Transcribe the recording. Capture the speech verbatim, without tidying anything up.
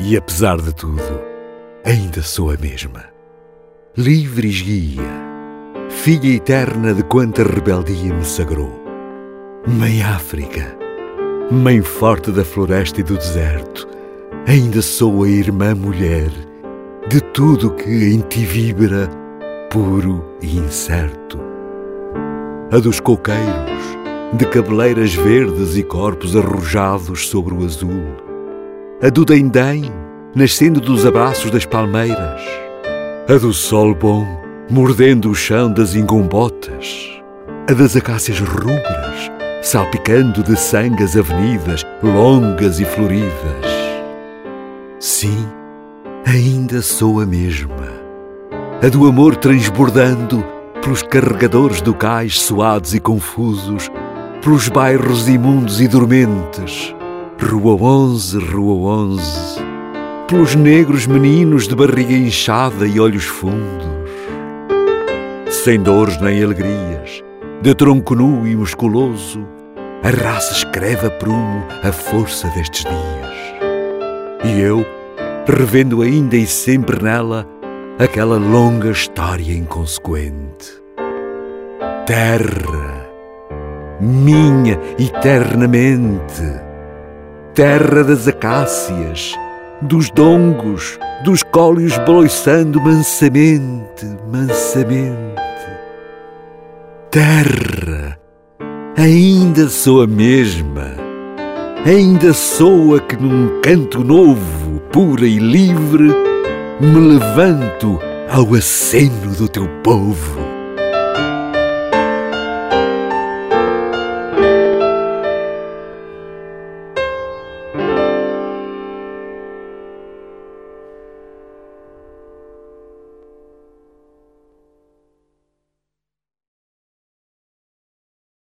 E apesar de tudo, ainda sou a mesma. Livre e esguia, filha eterna de quanta rebeldia me sagrou. Mãe África, mãe forte da floresta e do deserto, ainda sou a irmã mulher de tudo que em ti vibra, puro e incerto. A dos coqueiros, de cabeleiras verdes e corpos arrojados sobre o azul. A do dendém, nascendo dos abraços das palmeiras. A do sol bom, mordendo o chão das ingombotas. A das acácias rubras, salpicando de sangue as avenidas longas e floridas. Sim, ainda sou a mesma. A do amor transbordando pelos carregadores do cais suados e confusos, pelos bairros imundos e dormentes, Rua onze, Rua onze, pelos negros meninos de barriga inchada e olhos fundos. Sem dores nem alegrias, de tronco nu e musculoso, a raça escreve a prumo a força destes dias. E eu, revendo ainda e sempre nela aquela longa história inconsequente. Terra, minha eternamente, terra das acácias, dos dongos, dos cólios baloiçando mansamente, mansamente. Terra, ainda sou a mesma, ainda sou a que num canto novo, pura e livre, me levanto ao aceno do teu povo.